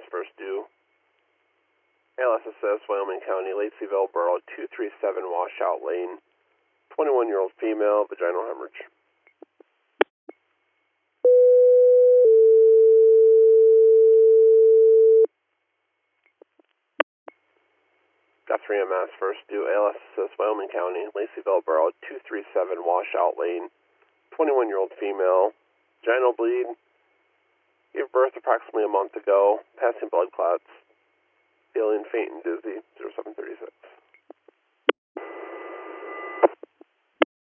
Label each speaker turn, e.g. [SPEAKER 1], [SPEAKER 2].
[SPEAKER 1] first due. ALSSS, Wyoming County, Laceyville Borough, 237 Washout Lane, 21-year-old female, vaginal hemorrhage. Got 3MS first due. ALSSS, Wyoming County, Laceyville Borough, 237 Washout Lane, 21-year-old female, vaginal bleed, gave birth approximately a month ago, passing blood clots, feeling faint and dizzy.